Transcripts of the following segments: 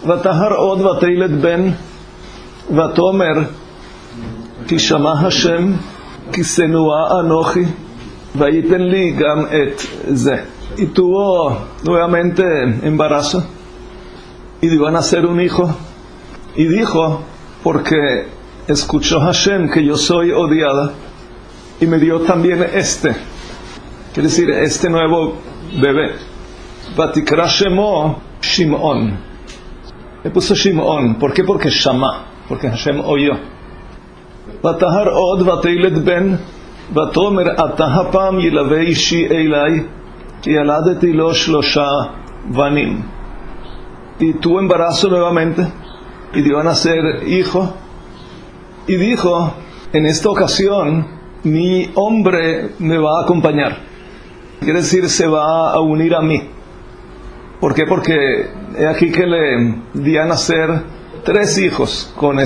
ותהר עוד ותלד בן ותאמר כי שמע השם כי שנואה אנוכי וייתן לי גם את זה. Y tuvo nuevamente embarazo y dio a nacer un hijo y dijo, porque escuchó Hashem que yo soy odiada y me dio también quiere decir este nuevo bebé. Vatikra Shemo Shimon, le puso Shimon. ¿Por qué? Porque Shama, porque Hashem oyó. Vatahar od vateilet ben vatomer atahapam yilave ishi eilai ki yaladeti lo shlosha vanim. Y tuvo embarazo nuevamente y dio a nacer hijo y dijo, en esta ocasión mi hombre me va a acompañar, quiere decir se va a unir a mí. ¿Por qué? Porque he aquí que le di a nacer 3 hijos con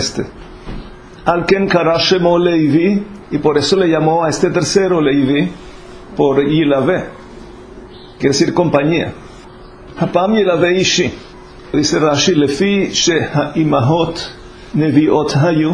Alken kara shemo Levi, y por eso le llamó a este tercero Levi, por Yilave, quiere decir compañía. Hapam Yilave ishi, dice Rashi, lefi shehaimahot neviot hayu,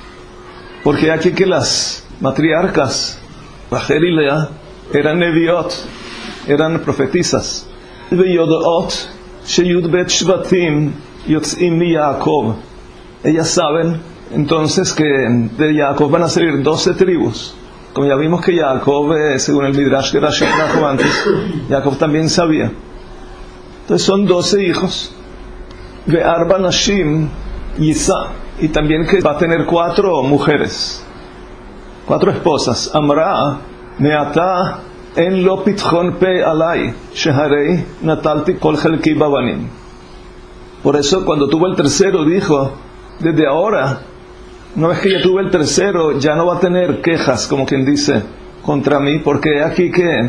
porque aquí que las matriarcas Rachel y Lea eran neviot, eran profetizas. Veyodot sheyud bet shvatim yotzim mi Yaakov, ellas saben entonces que de Jacob van a salir 12 tribus. Como ya vimos que Jacob, según el Midrash que Rashi trajo antes, Jacob también sabía. Entonces son 12 hijos. Ve'arba nashim Yisa, y también que va a tener 4 mujeres, 4 esposas. Amra me'ata en lo pitchon pe alai sheharei natalti kol chelki babanim. Por eso cuando tuvo el tercero dijo, desde ahora, una vez que ya tuve el tercero, ya no va a tener quejas, como quien dice, contra mí, porque aquí que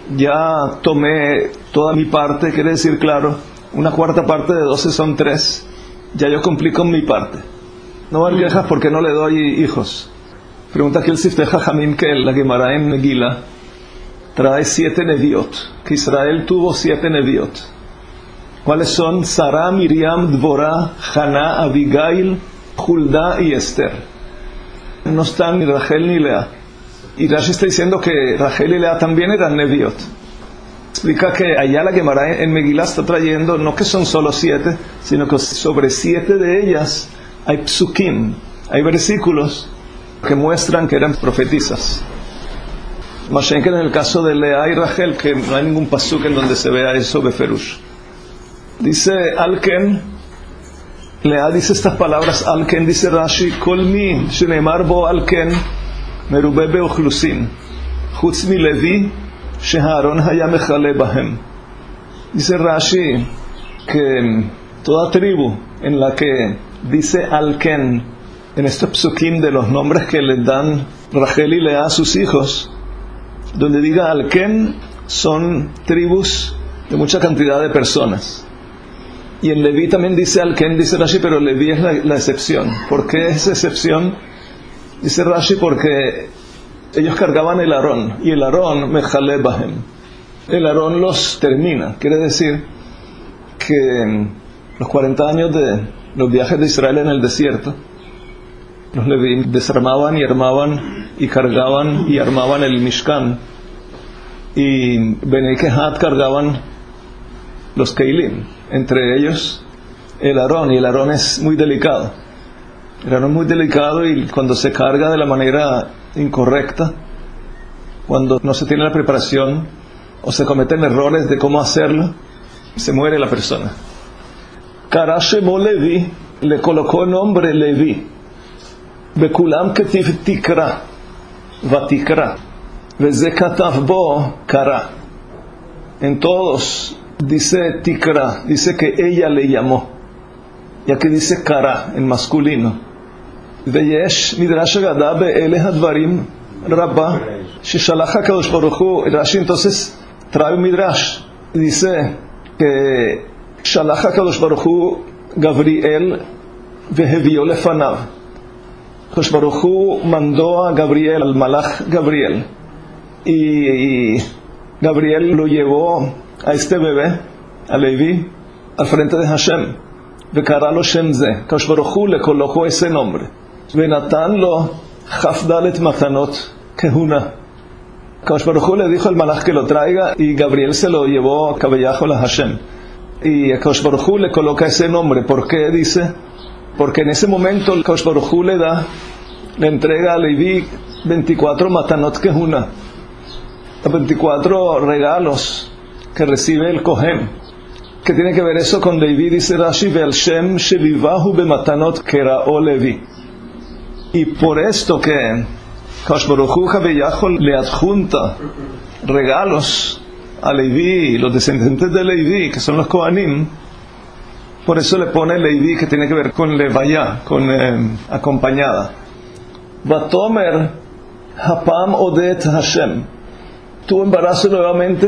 ya tomé toda mi parte, quiere decir, claro, una cuarta parte de 12 son 3, ya yo cumplí con mi parte. No va a haber quejas porque no le doy hijos. Pregunta aquí el Siftei Jajamim, que la Gemara en Megila trae 7 neviot, que Israel tuvo 7 neviot. ¿Cuáles son? Sara, Miriam, Dvorah, Haná, Abigail, Hulda y Esther. No están ni Rachel ni Lea. Y Rashi está diciendo que Rachel y Lea también eran neviot. Explica que allá la Gemara en Megilá está trayendo, no que son solo 7, sino que sobre 7 de ellas hay psukim, hay versículos que muestran que eran profetizas. Más bien que en el caso de Lea y Rachel, que no hay ningún pasuk en donde se vea eso beferush. Dice Alken, Lea dice estas palabras, Alken, dice Rashi, Kol mi shenemar bo Alken merube beochlusin chutz mi Levi sheharon haya mechale bahem. Dice Rashi que toda tribu en la que dice Alken, en este psukim de los nombres que les dan Rachel y Lea a sus hijos, donde diga Alken, son tribus de mucha cantidad de personas. Y en Leví también dice Alken, dice Rashi, pero Leví es la excepción. ¿Por qué es excepción? Dice Rashi porque ellos cargaban el Aarón, y el Aarón mechale bahem. El Aarón los termina. Quiere decir que los 40 años de los viajes de Israel en el desierto, los Leví desarmaban y armaban y cargaban y armaban el Mishkan, y Benei Kehat cargaban los Keilim, entre ellos el Aarón, y el Aarón es muy delicado. El Aarón es muy delicado, y cuando se carga de la manera incorrecta, cuando no se tiene la preparación o se cometen errores de cómo hacerlo, se muere la persona. Kara shemo Levi, le colocó nombre Levi. Bekulam ketiv tikra vatikra veze katav bo kara. En todos dice tikra, dice que ella le llamó, y aquí dice kara en masculino. Veyesh midrash agada be'ele hadvarim rabba sheshalach HaKadosh Baruch Hu. Rashi entonces trae un midrash, dice que shalach HaKadosh Baruch Hu Gabriel vehevio lefanav. Kadosh Baruch Hu mandó a Gabriel, al malach Gabriel, y Gabriel lo llevó a este bebé, a Levi, al frente de Hashem. וקרא לו שם זה. הקדוש ברוך הוא le colocó ese nombre. ונתן לו כ"ד מתנות כהונה. הקדוש ברוך הוא le dijo al malaj que lo traiga y Gabriel se lo llevó a Cabellajo a Hashem. Y הקדוש ברוך הוא le coloca ese nombre. ¿Por qué? Dice, porque en ese momento el הקדוש ברוך הוא le entrega a Leví 24 matanot kehuna, 24 regalos que recibe el Kohen. ¿Qué tiene que ver eso con Leví? Dice Rashi, ve'al shem shelivahu bematanot kera'o Leví. Y por esto que Kadosh Baruj Hu Cabellajo le adjunta regalos a Leví, los descendientes de Leví, que son los Kohanim, por eso le pone Leví, que tiene que ver con Levaya, con acompañada. Vatomer hapam odet Hashem. Tuvo embarazo nuevamente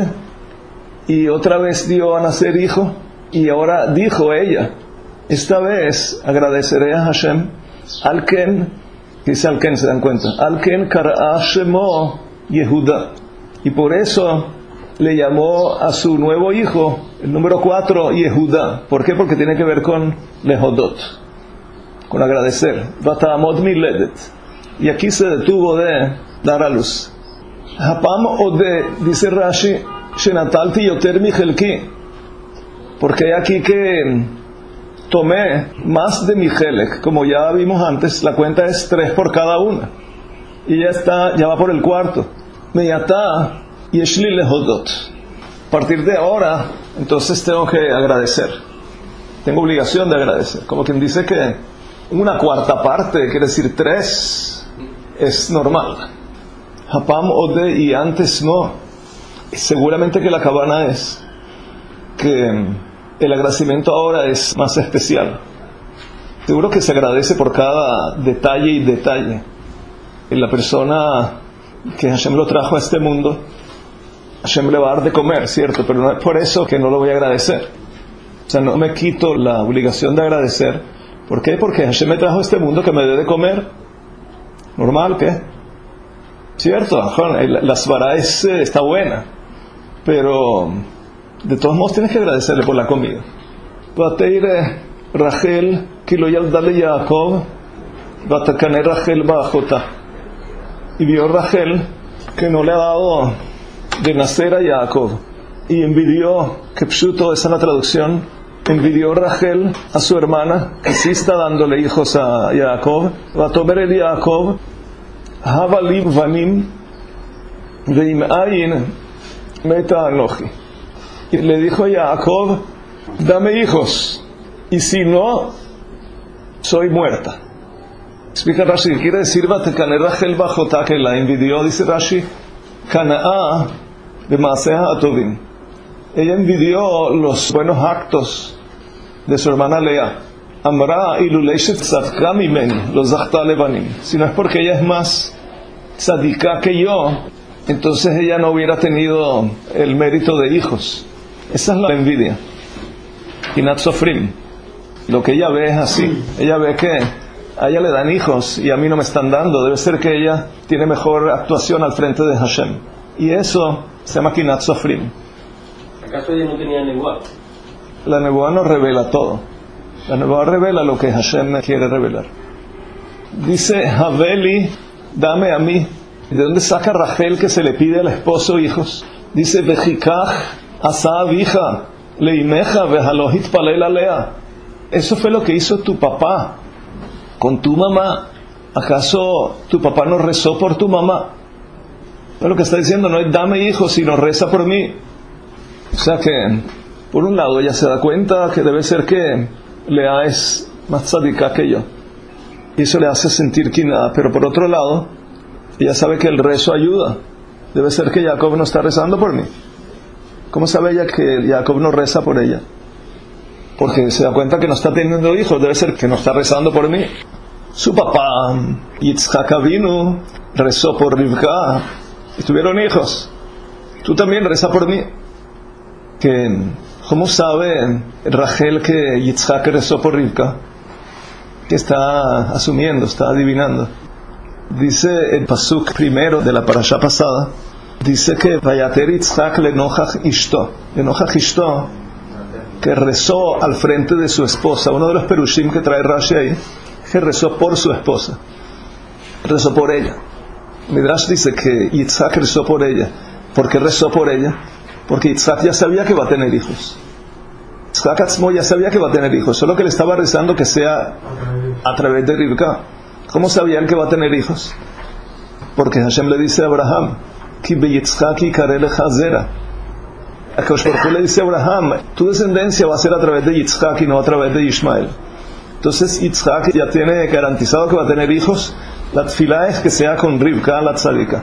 y otra vez dio a nacer hijo, y ahora dijo ella, esta vez agradeceré a Hashem. Alken, dice Alken, se dan cuenta, Alken kara'a shemo Yehuda, y por eso le llamó a su nuevo hijo, el número 4, Yehuda. ¿Por qué? Porque tiene que ver con lehodot, con agradecer. Vatamot miledet, y aquí se detuvo de dar a luz. Hapam ode, dice Rashi, shenatalti yoter mi chelki, porque hay aquí que tomé más de mi chelek, como ya vimos antes, la cuenta es 3 por cada una, y ya va por el cuarto. Meyata yeshli lehodot. A partir de ahora, entonces tengo que agradecer, tengo obligación de agradecer, como quien dice que una cuarta parte, quiere decir 3, es normal. Hapam ode, y antes no. Seguramente que la cabana es que el agradecimiento ahora es más especial. Seguro que se agradece por cada detalle y detalle. La persona que Hashem lo trajo a este mundo, Hashem le va a dar de comer, cierto, pero no es por eso que no lo voy a agradecer. O sea, no me quito la obligación de agradecer. ¿Por qué? Porque Hashem me trajo a este mundo que me dé de comer. Normal, ¿qué? Cierto, la svara está buena, pero de todos modos tienes que agradecerle por la comida. Vateire Rachel kilo yaldale Yaakov vatakane Rachel ba'achota, y vio Rachel que no le ha dado de nacer a Jacob, y envidió, que pshuto, esa es la traducción, envidió Rachel a su hermana que sí está dándole hijos a Jacob. Vatomer el Jacob Havali vanim veim ayin meta anochi. Y le dijo a Jacob, dame hijos, y si no, soy muerta. Explica Rashi, ¿qué quiere decir Vatekane Rachel ba'achota? Que la envidió, dice Rashi, Canaá de Maaseha Atovim. Ella envidió los buenos actos de su hermana Lea. Amra iluleishet tzadka mimeni lo zachta levanim. Si no es porque ella es más tzadika que yo, entonces ella no hubiera tenido el mérito de hijos. Esa es la envidia. Hinat sofrim. Lo que ella ve es así. Ella ve que a ella le dan hijos y a mí no me están dando. Debe ser que ella tiene mejor actuación al frente de Hashem. Y eso se llama Hinat sofrim. ¿Acaso ella no tenía nebuá? La nebuá no revela todo. La nebuá revela lo que Hashem quiere revelar. Dice Haveli, dame a mí. ¿De dónde saca Rachel que se le pide al esposo hijos? Dice Vejikach asa avija leimeja vehalohit palel alea. Eso fue lo que hizo tu papá con tu mamá. ¿Acaso tu papá no rezó por tu mamá? Pero lo que está diciendo no es dame hijos, sino reza por mí. O sea que, por un lado, ella se da cuenta que debe ser que Lea es más tzadika que yo, y eso le hace sentir quinada. Pero por otro lado, ella sabe que el rezo ayuda. Debe ser que Jacob no está rezando por mí. ¿Cómo sabe ella que Jacob no reza por ella? Porque se da cuenta que no está teniendo hijos. Debe ser que no está rezando por mí. Su papá, Yitzhak Avinu, rezó por Rivka y tuvieron hijos. Tú también reza por mí. ¿Cómo sabe Rachel que Yitzhak rezó por Rivka? Que está asumiendo, está adivinando. Dice el pasuk primero de la parashá pasada, dice que Vayater Yitzhak lenojach ishto. Lenojach ishto que rezó al frente de su esposa. Uno de los perushim que trae Rashi ahí, que rezó por su esposa, rezó por ella. Midrash dice que Yitzhak rezó por ella. ¿Por qué rezó por ella? Porque Yitzhak ya sabía que va a tener hijos. Yitzhak Atzmo ya sabía que va a tener hijos, solo que le estaba rezando que sea a través de Rivka. ¿Cómo sabía él que va a tener hijos? Porque Hashem le dice a Abraham, Ki beYitzhak yikare lecha zera. Akadosh Baruj Hu le dice a Abraham, tu descendencia va a ser a través de Yitzhak y no a través de Ishmael. Entonces Yitzhak ya tiene garantizado que va a tener hijos. La tefilá es que sea con Rivka, la tzadika.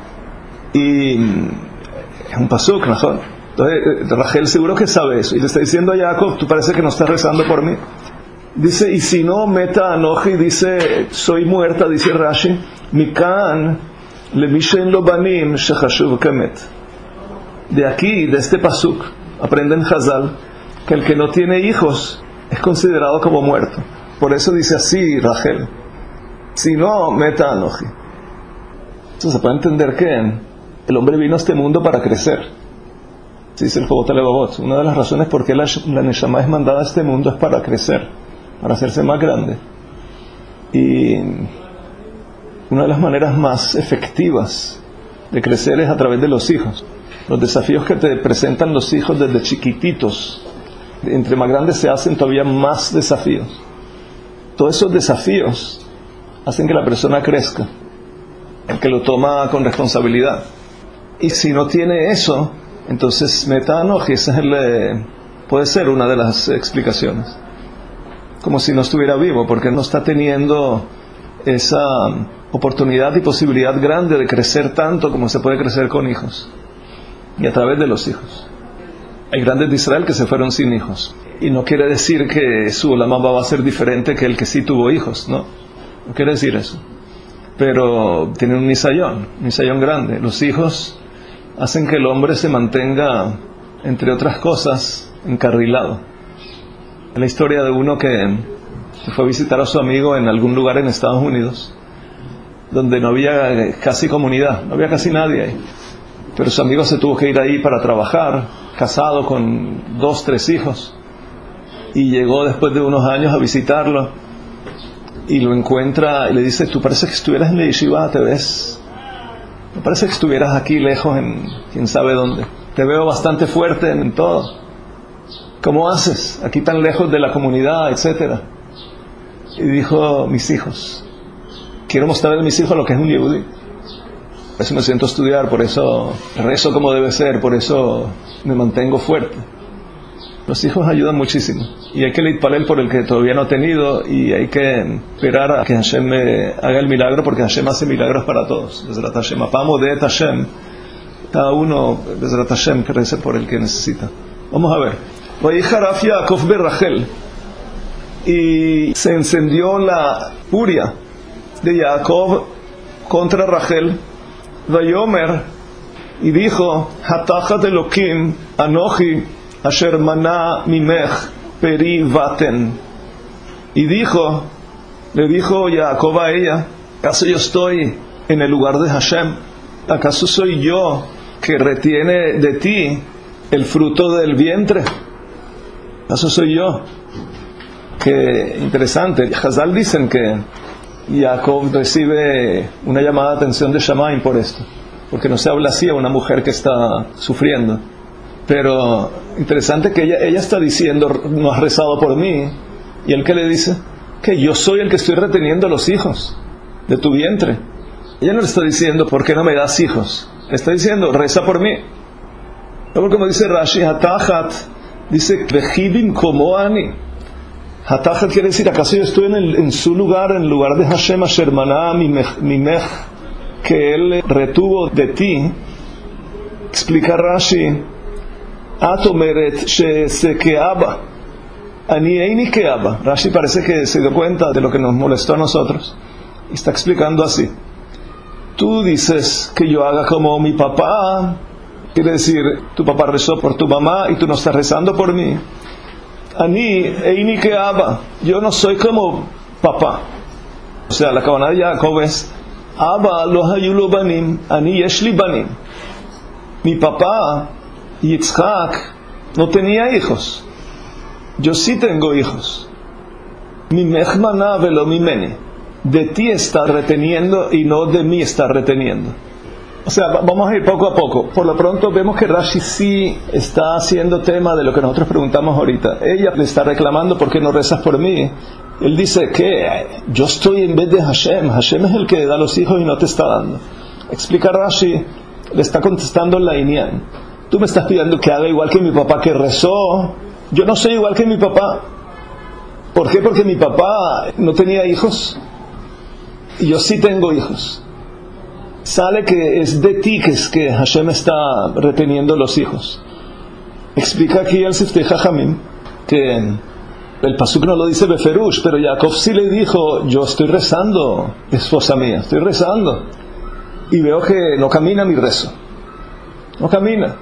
Y es un pasuk, ¿no? Entonces Rachel seguro que sabe eso y le está diciendo a Jacob, tú parece que no estás rezando por mí. Dice, y si no, meta anoji, dice, soy muerta, dice Rashi, mikan lemishen lo banim shechashuv kemet. De aquí, de este pasuk, aprenden Hazal que el que no tiene hijos es considerado como muerto. Por eso dice así Rachel, si no, meta anoji. Entonces se puede entender que el hombre vino a este mundo para crecer. Dice el Jobot Levavot, una de las razones por qué la Neshama es mandada a este mundo es para crecer, para hacerse más grande. Y una de las maneras más efectivas de crecer es a través de los hijos. Los desafíos que te presentan los hijos desde chiquititos, entre más grandes se hacen todavía más desafíos. Todos esos desafíos hacen que la persona crezca, el que lo toma con responsabilidad. Y si no tiene eso, entonces metanoji, puede ser una de las explicaciones. Como si no estuviera vivo, porque no está teniendo esa oportunidad y posibilidad grande de crecer tanto como se puede crecer con hijos y a través de los hijos. Hay grandes de Israel que se fueron sin hijos, y no quiere decir que su Olam Haba va a ser diferente que el que sí tuvo hijos, no quiere decir eso, pero tienen un nisayón grande. Los hijos hacen que el hombre se mantenga, entre otras cosas, encarrilado. Es la historia de uno que fue a visitar a su amigo en algún lugar en Estados Unidos, donde no había casi comunidad, no había casi nadie ahí. Pero su amigo se tuvo que ir ahí para trabajar, casado con 2, 3 hijos. Y llegó después de unos años a visitarlo, y lo encuentra y le dice, tú parece que estuvieras en la yeshiva, te ves... Me parece que estuvieras aquí lejos en quién sabe dónde. Te veo bastante fuerte en todo. ¿Cómo haces? Aquí tan lejos de la comunidad, etcétera. Y dijo, mis hijos. Quiero mostrarle a mis hijos lo que es un yehudí. Por eso me siento a estudiar, por eso rezo como debe ser, por eso me mantengo fuerte. Los hijos ayudan muchísimo. Y hay que leitpalel por el que todavía no ha tenido, y hay que esperar a que Hashem haga el milagro, porque Hashem hace milagros para todos. Bezrat Hashem, apamo de Hashem, cada uno, Bezrat Hashem, que rece por el que necesita. Vamos a ver. Vayijaraf Yaakov be Rachel, y se encendió la furia de Jacob contra Rachel. Vayomer, y dijo, Hatachat Elokim Anochi Asher maná mimech peri vaten. Y le dijo Jacob a ella, ¿acaso yo estoy en el lugar de Hashem? ¿Acaso soy yo que retiene de ti el fruto del vientre? ¿Acaso soy yo? Qué interesante. Hazal dicen que Jacob recibe una llamada de atención de Shamayim por esto, porque no se habla así a una mujer que está sufriendo. Pero interesante que ella está diciendo, no has rezado por mí. ¿Y él qué le dice? Que yo soy el que estoy reteniendo los hijos de tu vientre. Ella no le está diciendo, ¿por qué no me das hijos? Le está diciendo, reza por mí. Luego, como dice Rashi, Hatachat, dice, Vejibim como ani. Hatachat quiere decir, ¿acaso yo estoy en su lugar, en lugar de Hashem, Asher maná mimech, que él retuvo de ti? Explica Rashi, Atomeret se keaba ani eini keaba. Rashi parece que se dio cuenta de lo que nos molestó a nosotros y está explicando así. Tú dices que yo haga como mi papá, quiere decir, tu papá rezó por tu mamá y tú no estás rezando por mí. Ani eini keaba, yo no soy como papá. O sea, la kavanah de Jacob es Abba lo hayu lo banim, ani yesh li banim. Mi papá Yitzhak no tenía hijos, yo sí tengo hijos. Mimech maná velo mimeni. De ti está reteniendo y no de mí está reteniendo. O sea, vamos a ir poco a poco. Por lo pronto vemos que Rashi sí está haciendo tema de lo que nosotros preguntamos ahorita. Ella le está reclamando ¿por qué no rezas por mí? Él dice que yo estoy en vez de Hashem. Hashem es el que da los hijos y no te está dando. Explica Rashi, le está contestando la Inyan. Tú me estás pidiendo que haga igual que mi papá que rezó. Yo no soy igual que mi papá. ¿Por qué? Porque mi papá no tenía hijos y yo sí tengo hijos. Sale que es de ti que es que Hashem está reteniendo los hijos. Explica aquí el Siftei Jajamim que el pasuk no lo dice Beferush, pero Jacob sí le dijo, yo estoy rezando, esposa mía, estoy rezando y veo que no camina mi rezo, no camina.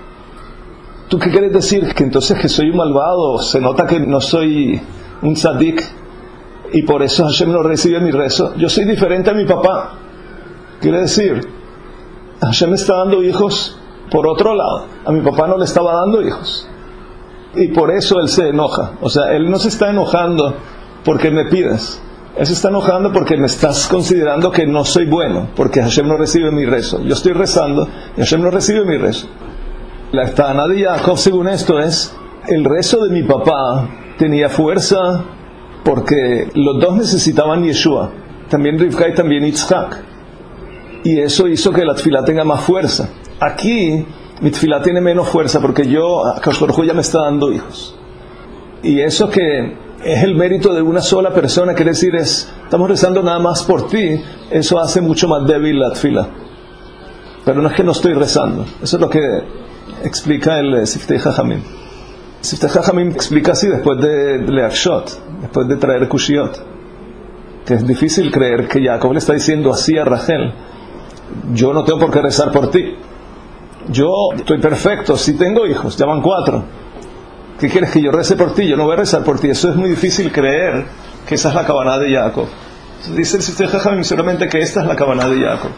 ¿Tú qué quieres decir? Que entonces que soy un malvado, se nota que no soy un tzadik y por eso Hashem no recibe mi rezo. Yo soy diferente a mi papá. Quiere decir, Hashem está dando hijos por otro lado. A mi papá no le estaba dando hijos. Y por eso él se enoja. O sea, él no se está enojando porque me pides. Él se está enojando porque me estás considerando que no soy bueno, porque Hashem no recibe mi rezo. Yo estoy rezando y Hashem no recibe mi rezo. La Tana de Jacob, según esto, es el rezo de mi papá tenía fuerza porque los dos necesitaban Yeshua. También Rivka y también Yitzhak. Y eso hizo que la tefilá tenga más fuerza. Aquí mi tefilá tiene menos fuerza porque Akadosh Baruj Hu ya me está dando hijos. Y eso que es el mérito de una sola persona, quiere decir estamos rezando nada más por ti, eso hace mucho más débil la tefilá. Pero no es que no estoy rezando. Eso es lo que explica el Siftei Jajamim. Siftei Jajamim explica así después de Leakshot, después de traer Kushiyot, que es difícil creer que Jacob le está diciendo así a Rachel. Yo no tengo por qué rezar por ti. Yo estoy perfecto, sí tengo hijos, ya van 4. ¿Qué quieres que yo rece por ti? Yo no voy a rezar por ti. Eso es muy difícil creer que esa es la kavanah de Jacob. Dice el Siftei Jajamim solamente que esta es la kavanah de Jacob.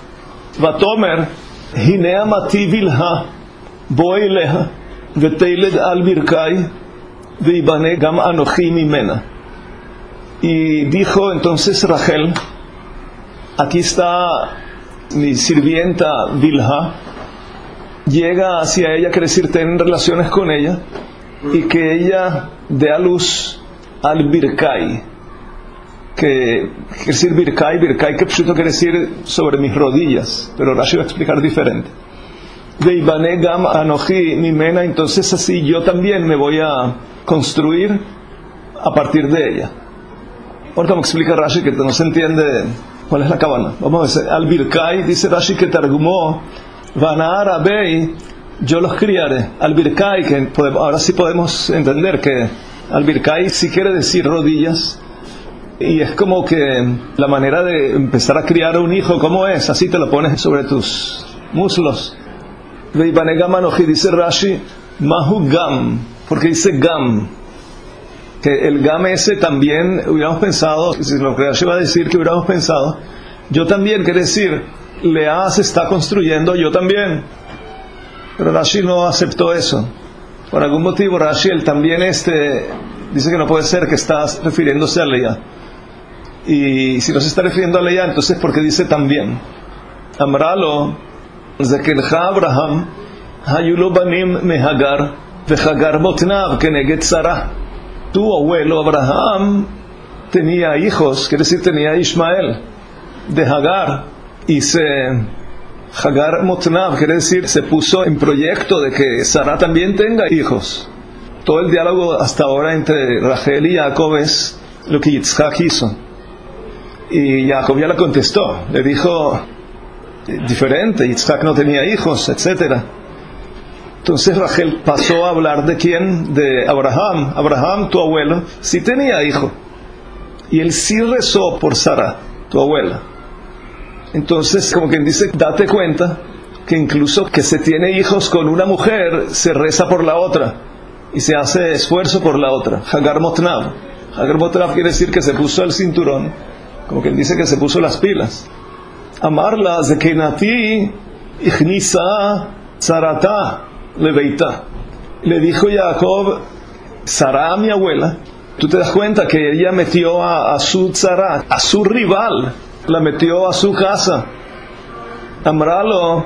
Vatomer, hine amati vilha, bo eleha, veteiled al birkai, veibane gam anochi mimena. Y dijo entonces Rachel, aquí está mi sirvienta Bilha, llega hacia ella, quiere decir tener relaciones con ella y que ella dé a luz al Birkai, que quiere decir Birkai que quiere decir sobre mis rodillas, pero Rashi va a explicar diferente. Veibane gam anochi mimena, entonces así yo también me voy a construir a partir de ella. Ahora como explica Rashi que no se entiende cuál es la cabana. Vamos a ver, al Birkai dice Rashi que targumó Vanar Abei, yo los criaré. Al Birkai, que ahora sí podemos entender que al Birkai sí quiere decir rodillas, y es como que la manera de empezar a criar a un hijo, ¿cómo es? Así te lo pones sobre tus muslos. Veibane gam anochi, dice Rashi Mahu gam, porque dice gam, que el gam ese también hubiéramos pensado, si lo que Rashi va a decir que hubiéramos pensado, yo también, quiere decir Lea se está construyendo, yo también. Pero Rashi no aceptó eso. Por algún motivo Rashi, él también dice que no puede ser, que está refiriéndose a Lea. Y si no se está refiriendo a Lea, entonces ¿por qué dice también? Amralo Zekelcha Abraham Hayulo banim mehagar vehagar botnav keneged Sarah. Tu abuelo Abraham tenía hijos, quiere decir tenía Ismael de Hagar, y Hagar Motnav, quiere decir se puso en proyecto de que Sarah también tenga hijos. Todo el diálogo hasta ahora entre Rachel y Jacob es lo que Yitzhak hizo, y Jacob ya le contestó, le dijo diferente, Yitzhak no tenía hijos, etcétera. Entonces Rachel pasó a hablar de quién, de Abraham. Abraham, tu abuelo, sí tenía hijo, y él sí rezó por Sarah, tu abuela. Entonces, como quien dice, date cuenta que incluso que se tiene hijos con una mujer, se reza por la otra y se hace esfuerzo por la otra. Hagar Motnav. Hagar Motnav quiere decir que se puso el cinturón, como quien dice que se puso las pilas. Amarla zekenati ichnisa tzarata leveita. Le dijo Jacob, Sara, mi abuela, tú te das cuenta que ella metió a su tzara, a su rival, la metió a su casa. Amralo,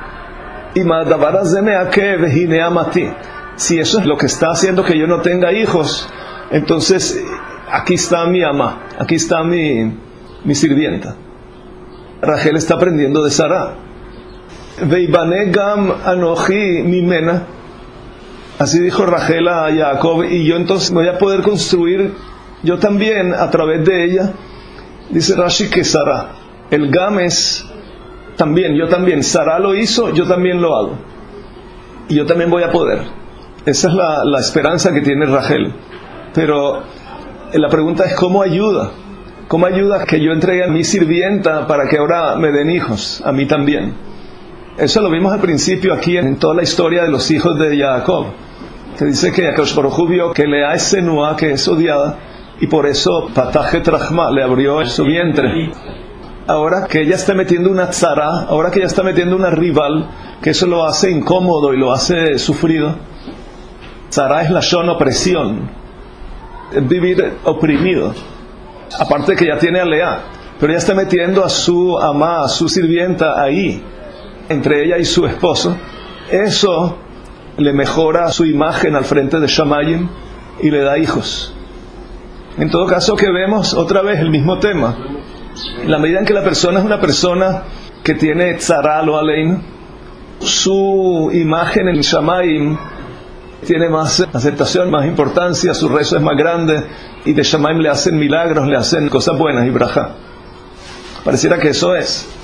si eso es lo que está haciendo que yo no tenga hijos, entonces aquí está mi ama, aquí está mi sirvienta. Rachel está aprendiendo de Sara. Veibane gam anochi mimena. Así dijo Rachel a Jacob, y yo entonces voy a poder construir yo también a través de ella. Dice Rashi que Sara, el gam es también, yo también. Sara lo hizo, yo también lo hago. Y yo también voy a poder. Esa es la esperanza que tiene Rachel. Pero la pregunta es, ¿cómo ayuda? ¿Cómo ayuda que yo entregue a mi sirvienta para que ahora me den hijos? A mí también. Eso lo vimos al principio aquí en toda la historia de los hijos de Jacob. Que dice que Akadosh Baruj Hu vio que Lea es senua, que es odiada, y por eso Patajet Rahma le abrió su vientre. Ahora que ella está metiendo una tzara, ahora que ella está metiendo una rival, que eso lo hace incómodo y lo hace sufrido. Tzara es lashon opresión, es vivir oprimido. Aparte que ya tiene a Lea, pero ella está metiendo a su amá, a su sirvienta ahí, entre ella y su esposo. Eso le mejora su imagen al frente de Shamayim y le da hijos. En todo caso, que vemos otra vez el mismo tema. En la medida en que la persona es una persona que tiene tzara lo alein, su imagen en Shamayim tiene más aceptación, más importancia, su rezo es más grande, y de Shamayim le hacen milagros, le hacen cosas buenas y brajá. Pareciera que eso es.